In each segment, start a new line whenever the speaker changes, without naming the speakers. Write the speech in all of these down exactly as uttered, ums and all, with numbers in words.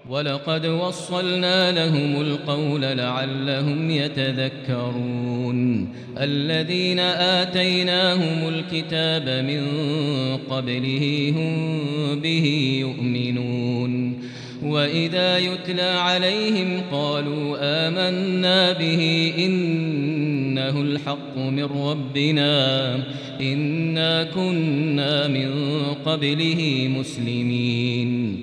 ولقد وصلنا لهم القول لعلهم يتذكرون الذين آتيناهم الكتاب من قبله هم به يؤمنون وإذا يتلى عليهم قالوا آمنا به إنه الحق من ربنا إنا كنا من قبله مسلمين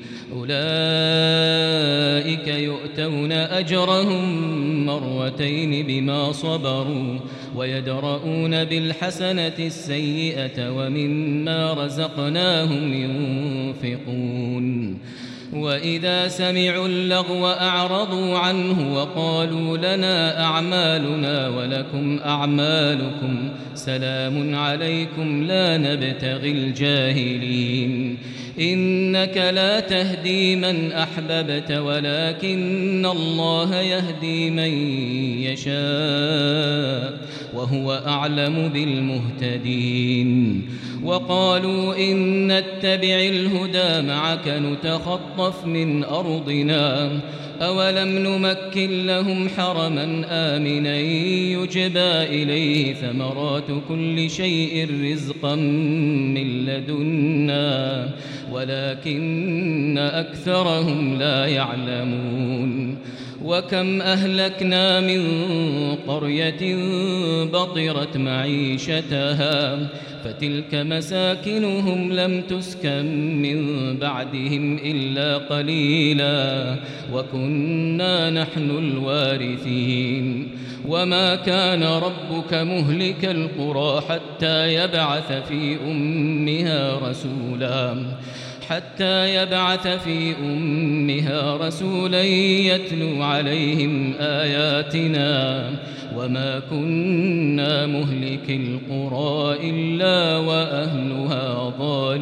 أولئك يؤتون أجرهم مرتين بما صبروا ويدرؤون بالحسنة السيئة ومما رزقناهم ينفقون وإذا سمعوا اللغو أعرضوا عنه وقالوا لنا أعمالنا ولكم أعمالكم سلام عليكم لا نبتغي الجاهلين إنك لا تهدي من أحببت ولكن الله يهدي من يشاء وهو أعلم بالمهتدين وقالوا إن نتبع الهدى معك نتخطف من أرضنا أولم نمكن لهم حرما آمنا يجبى إليه ثمرات كل شيء رزقا من لدنا ولكن أكثرهم لا يعلمون وكم أهلكنا من قرية بطرت معيشتها فتلك مساكنهم لم تسكن من بعدهم إلا قليلا وكنا نحن الوارثين وما كان ربك مهلك القرى حتى يبعث في أمها رسولا حتى يبعث في أمها رسولا يتلو عليهم آياتنا وما كنا مهلك القرى إلا وأهلها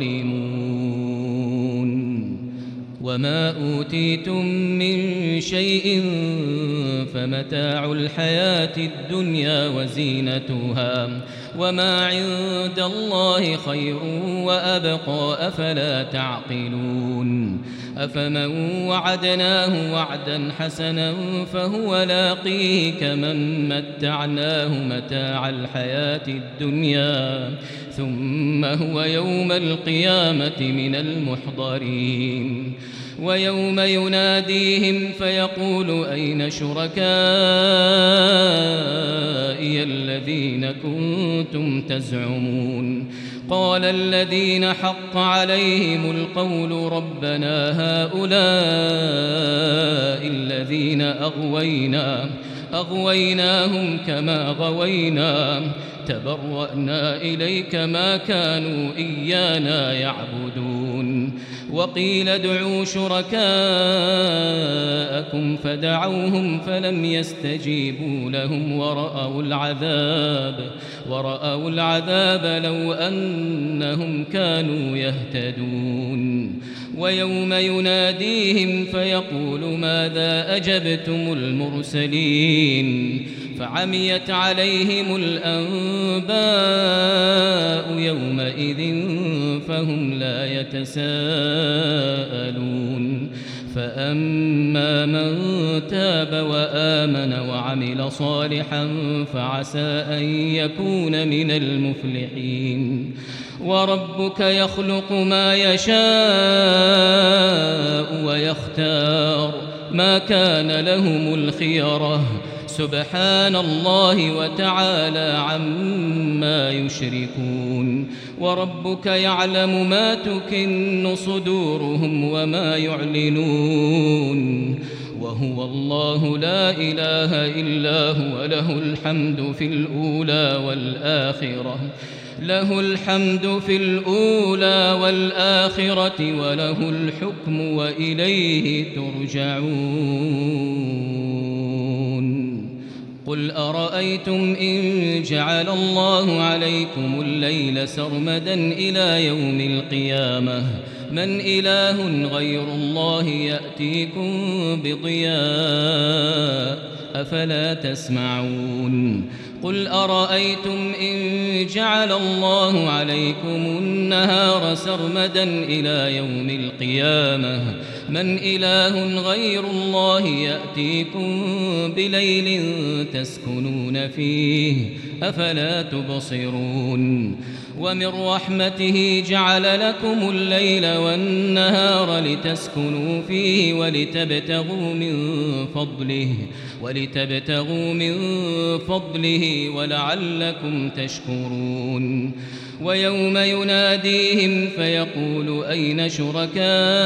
ظالمون وما أوتيتم من شيء فمتاع الحياة الدنيا وزينتها وما عند الله خير وأبقى أفلا تعقلون أفمن وعدناه وعدا حسنا فهو لاقيه كمن متعناه متاع الحياة الدنيا ثم هو يوم القيامة من المحضرين ويوم يناديهم فيقول أين شركائي الذين كنتم تزعمون قال الذين حق عليهم القول ربنا هؤلاء الذين أغوينا أغويناهم كما غوينا تبرأنا إليك ما كانوا إيانا يعبدون وقيل ادعوا شركاءكم فدعوهم فلم يستجيبوا لهم ورأوا العذاب ورأوا العذاب لو أنهم كانوا يهتدون ويوم يناديهم فيقول ماذا أجبتم المرسلين فعميت عليهم الأنباء يومئذ فهم لا يتساءلون فأما من تاب وآمن وعمل صالحا فعسى أن يكون من المفلحين وربك يخلق ما يشاء ويختار ما كان لهم الخيرة سبحان الله وتعالى عما يشركون وربك يعلم ما تكن صدورهم وما يعلنون وهو الله لا إله إلا هو له الحمد في الأولى والآخرة له الحمد في الأولى والآخرة وله الحكم وإليه ترجعون قل أرأيتم إن جعل الله عليكم الليل سرمدا إلى يوم القيامة من إله غير الله يأتيكم بضياء أفلا تسمعون قل أرأيتم إن جعل الله عليكم النهار سرمدا إلى يوم القيامة من إله غير الله يأتيكم بليل تسكنون فيه أفلا تبصرون ومن رحمته جعل لكم الليل والنهار لتسكنوا فيه ولتبتغوا من فضله ولتبتغوا من فضله ولعلكم تشكرون ويوم يناديهم فيقول أين شركائي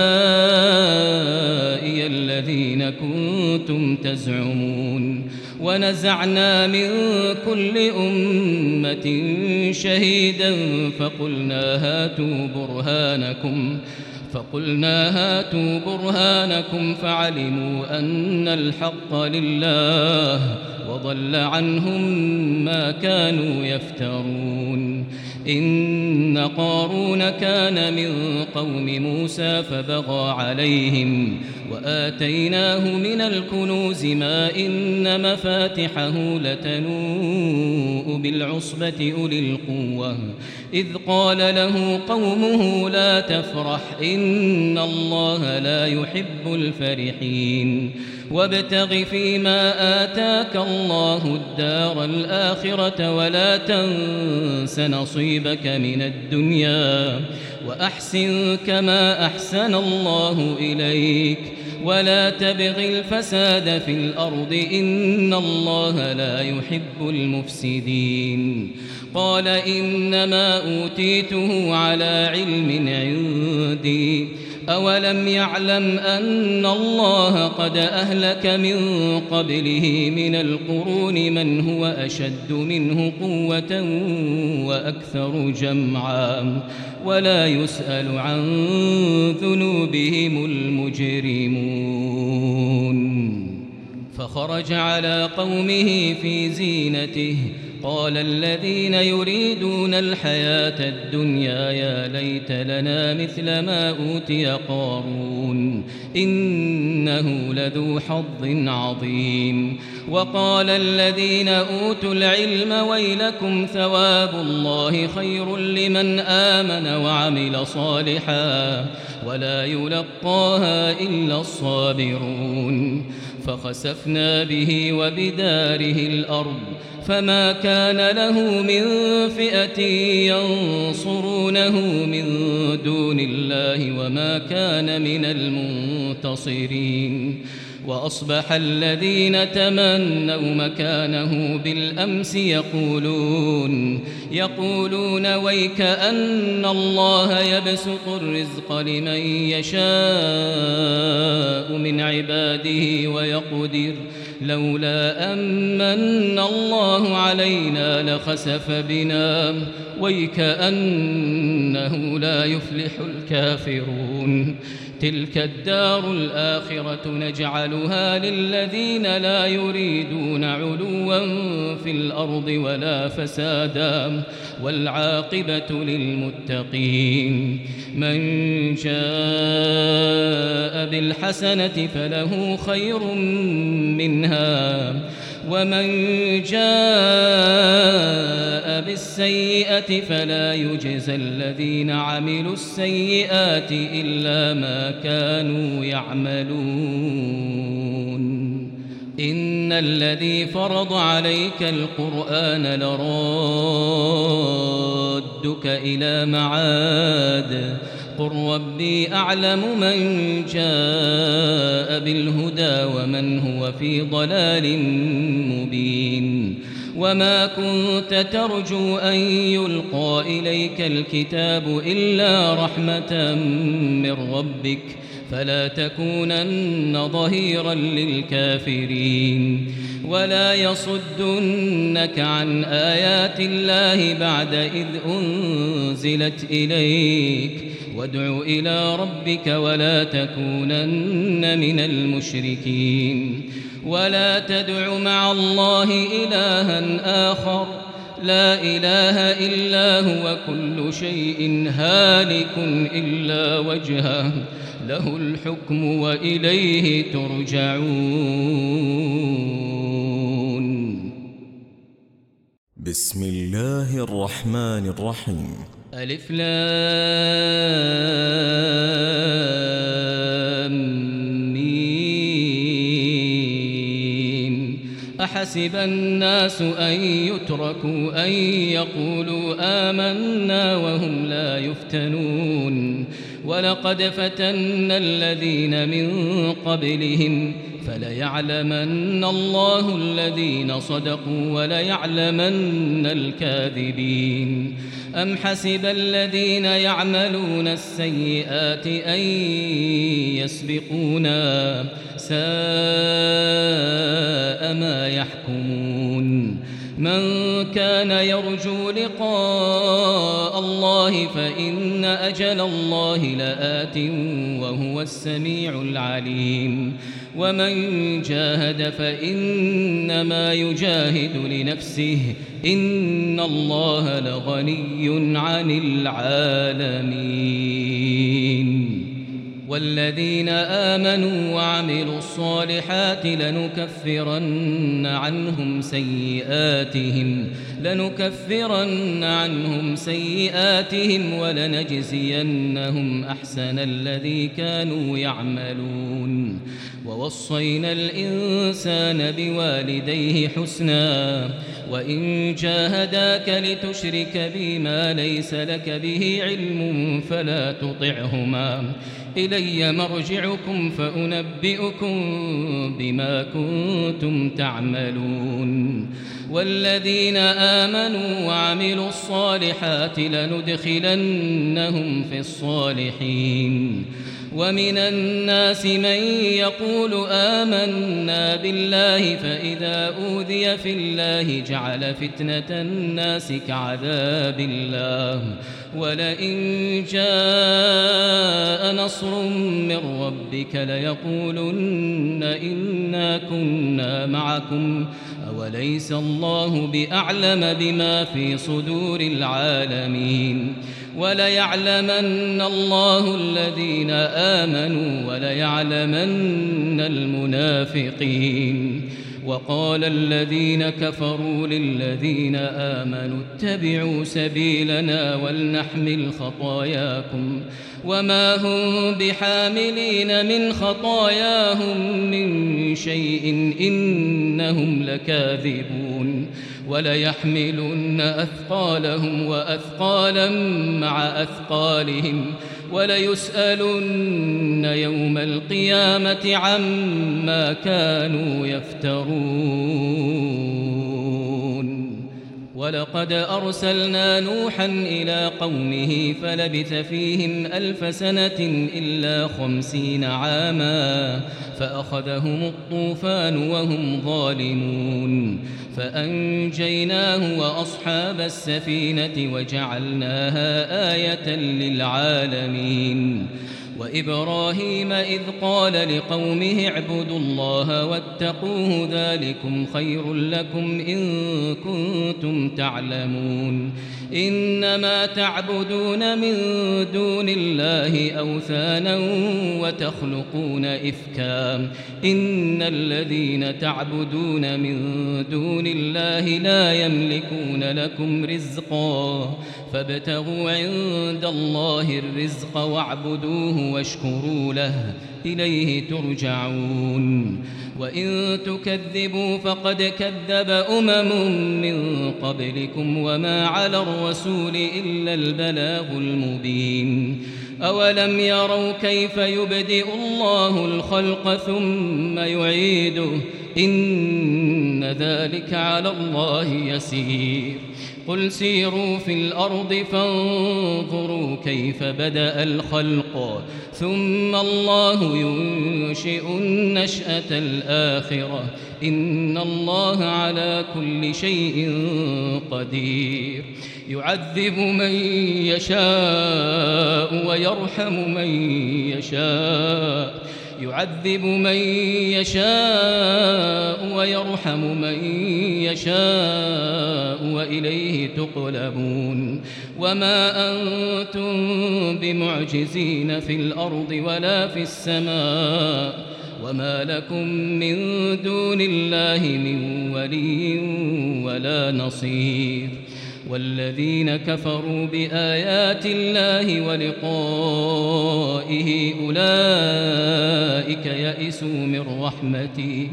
الذين كنتم تزعمون ونزعنا من كل أمة شهيدا فقلنا هاتوا برهانكم فقلنا هاتوا برهانكم فعلموا أن الحق لله وضل عنهم ما كانوا يفترون إن قارون كان من قوم موسى فبغى عليهم وآتيناه من الكنوز ما إن مفاتحه لتنوء بالعصبة أولي القوة إذ قال له قومه لا تفرح إن الله لا يحب الفرحين وابتغ فيما آتاك الله الدار الآخرة ولا تنس نصيبك من الدنيا وأحسن كما أحسن الله إليك ولا تبغ الفساد في الأرض إن الله لا يحب المفسدين قال إنما أوتيته على علم عندي أولم يعلم أن الله قد أهلك من قبله من القرون من هو أشد منه قوة وأكثر جمعا ولا يسأل عن ذنوبهم المجرمون فخرج على قومه في زينته قال الذين يريدون الحياة الدنيا يا ليت لنا مثل ما أوتي قارون إنه لذو حظ عظيم وقال الذين أوتوا العلم ويلكم ثواب الله خير لمن آمن وعمل صالحا ولا يلقاها إلا الصابرون فخسفنا به وبداره الأرض فما كان له من فئة ينصرونه من دون الله وما كان من المنتصرين وأصبح الذين تمنوا مكانه بالأمس يقولون يقولون ويك أن الله يبسط الرزق لمن يشاء من عباده ويقدر لولا أمن الله علينا لخسف بنا ويك أنه لا يفلح الكافرون تلك الدار الآخرة نجعلها للذين لا يريدون علوا في الأرض ولا فسادا والعاقبة للمتقين من جاء بالحسنة فله خير منها ومن جاء بالسيئة فلا يجزى الذين عملوا السيئات إلا ما كانوا يعملون إن الذي فرض عليك القرآن لرادك إلى معاد قل ربي أعلم من جاء بالهدى ومن هو في ضلال مبين وما كنت ترجو أن يلقى إليك الكتاب إلا رحمة من ربك فلا تكونن ظهيرا للكافرين ولا يصدنك عن آيات الله بعد إذ أنزلت إليك وادع إلى ربك ولا تكونن من المشركين ولا تدع مع الله إلها آخر لا إله إلا هو كل شيء هالك إلا وجهه له الحكم وإليه ترجعون.
بسم الله الرحمن الرحيم.
ألف لام ميم. أحسب الناس أن يتركوا أن يقولوا آمنا وهم لا يفتنون ولقد فتنا الذين من قبلهم فليعلمن الله الذين صدقوا وليعلمن الكاذبين. أم حسب الذين يعملون السيئات أن يسبقونا ساء ما يحكمون. من كان يرجو لقاء الله فإن أجل الله لآت وهو السميع العليم. ومن جاهد فإنما يجاهد لنفسه إن الله لغني عن العالمين. والذين آمنوا وعملوا الصالحات لنكفرن عنهم سيئاتهم لنكفرن عنهم سيئاتهم ولنجزينهم أحسن الذي كانوا يعملون. ووصينا الإنسان بوالديه حسنا وإن جاهداك لتشرك بي ما ليس لك به علم فلا تطعهما إلي مرجعكم فأنبئكم بما كنتم تعملون. والذين آمنوا وعملوا الصالحات لندخلنهم في الصالحين. ومن الناس من يقول آمنا بالله فإذا أوذي في الله جعل فتنة الناس كعذاب الله ولئن جاء نصر من ربك ليقولن إنا كنا معكم أوليس الله بأعلم بما في صدور العالمين. وليعلمن الله الذين آمنوا وليعلمن المنافقين. وقال الذين كفروا للذين آمنوا اتبعوا سبيلنا ولنحمل خطاياكم وما هم بحاملين من خطاياهم من شيء إنهم لكاذبون. وليحملن أثقالهم وأثقالا مع أثقالهم وليسألن يوم القيامة عما كانوا يفترون. ولقد أرسلنا نوحا إلى قومه فلبث فيهم ألف سنة إلا خمسين عاما فأخذهم الطوفان وهم ظالمون فأنجيناه وأصحاب السفينة وجعلناها آية للعالمين. وإبراهيم إذ قال لقومه اعبدوا الله واتقوه ذلكم خير لكم إن كنتم تعلمون. إنما تعبدون من دون الله أوثانا وتخلقون إفكا إن الذين تعبدون من دون الله لا يملكون لكم رزقا فابتغوا عند الله الرزق واعبدوه واشكروا له إليه ترجعون. وإن تكذبوا فقد كذب أمم من قبلكم وما على الرسول إلا البلاغ المبين. أولم يروا كيف يبدئ الله الخلق ثم يعيده إن ذلك على الله يسير. قل سيروا في الأرض فانظروا كيف بدأ الخلق ثم الله ينشئ النشأة الآخرة إن الله على كل شيء قدير. يعذب من يشاء ويرحم من يشاء يعذب من يشاء ويرحم من يشاء وإليه تقلبون. وما أنتم بمعجزين في الأرض ولا في السماء وما لكم من دون الله من ولي ولا نصير والذين كفروا بآيات الله ولقائه أولئك يئسوا من رحمتي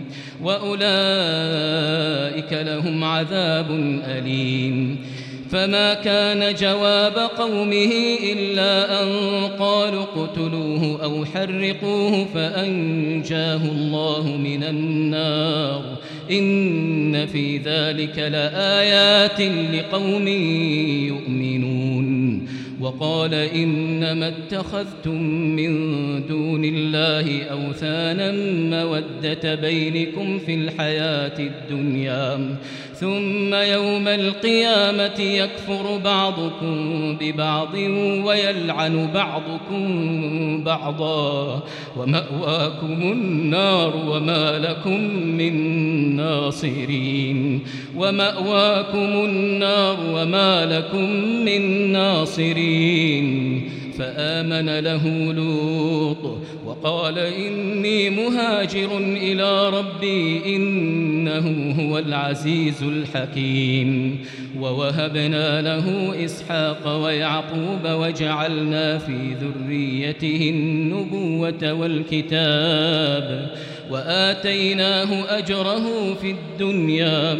وأولئك لهم عذاب أليم فما كان جواب قومه إلا أن قالوا اقتلوه أو حرقوه فأنجاه الله من النار إن في ذلك لآيات لقوم يؤمنون وقال إنما اتخذتم من دون الله أوثانا مودة بينكم في الحياة الدنيا ثم يوم القيامة يكفر بعضكم ببعض ويلعن بعضكم بعضا ومأواكم النار وما لكم من ناصرين ومأواكم النار وما لكم من ناصرين فآمن له لوط وقال إني مهاجر إلى ربي إنه هو العزيز الحكيم ووهبنا له إسحاق ويعقوب وجعلنا في ذريته النبوة والكتاب وآتيناه أجره في الدنيا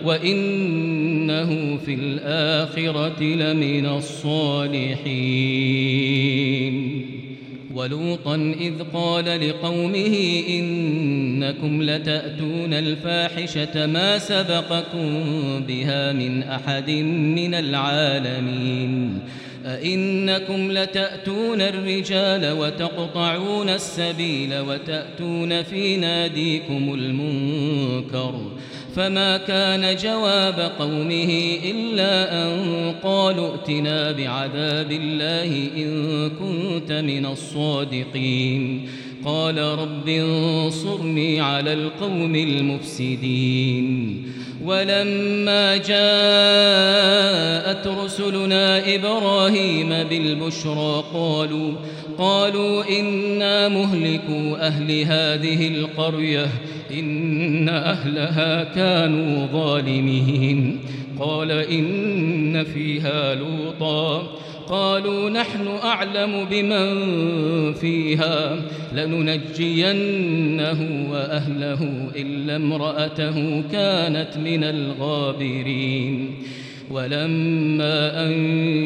وإنه في الآخرة لمن الصالحين ولوطا إذ قال لقومه إنكم لتأتون الفاحشة ما سبقكم بها من أحد من العالمين أئنكم لتأتون الرجال وتقطعون السبيل وتأتون في ناديكم المنكر فما كان جواب قومه إلا أن قالوا ائتنا بعذاب الله إن كنت من الصادقين قال رب انصرني على القوم المفسدين ولما جاءت رسلنا إبراهيم بالبشرى قالوا قالوا إنا مهلكوا أهل هذه القرية إن أهلها كانوا ظالمين قال إن فيها لوطا قالوا نحن أعلم بمن فيها لننجينه وأهله إلا امرأته كانت من الغابرين ولما أن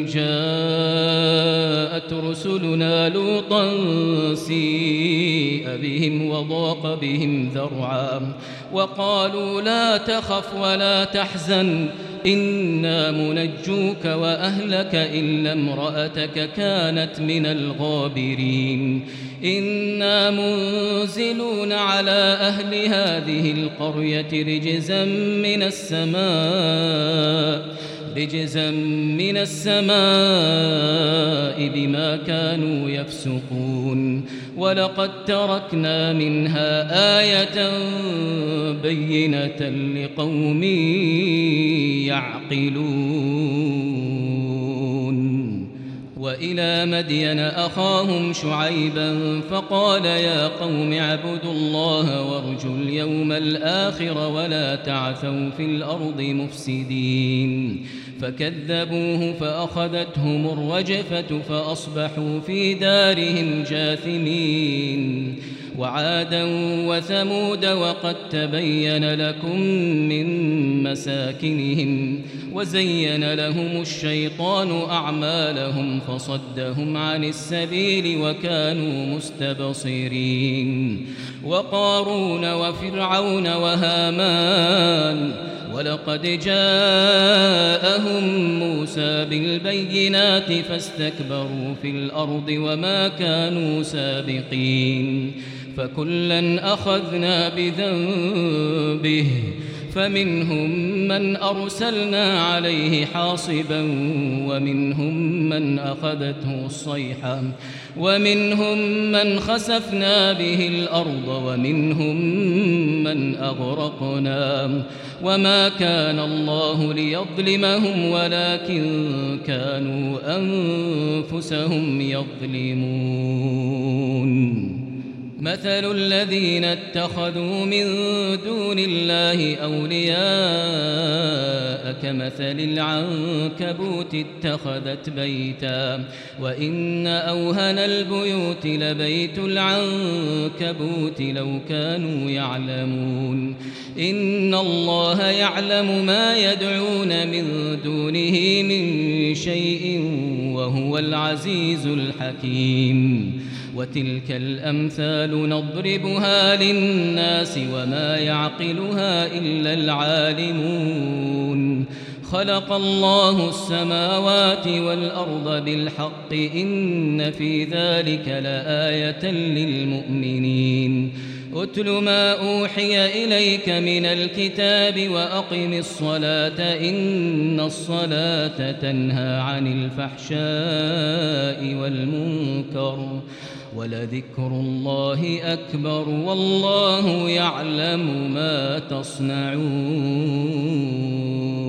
جاءت رسلنا لوطا سيء بهم وضاق بهم ذرعا وقالوا لا تخف ولا تحزن إنا منجوك وأهلك إلا امرأتك كانت من الغابرين إنا منزلون على أهل هذه القرية رجزا من السماء رجزا من السماء بما كانوا يفسقون ولقد تركنا منها آية بينة لقوم يعقلون وإلى مدين أخاهم شعيبا فقال يا قوم اعبدوا الله وارجوا اليوم الآخر ولا تعثوا في الأرض مفسدين فكذبوه فأخذتهم الرجفة فأصبحوا في دارهم جاثمين وعادا وثمود وقد تبين لكم من مساكنهم وزين لهم الشيطان أعمالهم فصدهم عن السبيل وكانوا مستبصرين وقارون وفرعون وهامان ولقد جاءهم موسى بالبينات فاستكبروا في الأرض وما كانوا سابقين فكلا أخذنا بذنبه فمنهم من أرسلنا عليه حاصبا ومنهم من أخذته الصيحة ومنهم من خسفنا به الأرض ومنهم من أغرقنا وما كان الله ليظلمهم ولكن كانوا أنفسهم يظلمون مثل الذين اتخذوا من دون الله أولياء كمثل العنكبوت اتخذت بيتا وإن أوهن البيوت لبيت العنكبوت لو كانوا يعلمون إن الله يعلم ما يدعون من دونه من شيء وهو العزيز الحكيم وتلك الأمثال نضربها للناس وما يعقلها إلا العالمون خلق الله السماوات والأرض بالحق إن في ذلك لآية للمؤمنين أتل ما أوحي إليك من الكتاب وأقم الصلاة إن الصلاة تنهى عن الفحشاء والمنكر ولذكر الله أكبر والله يعلم ما تصنعون.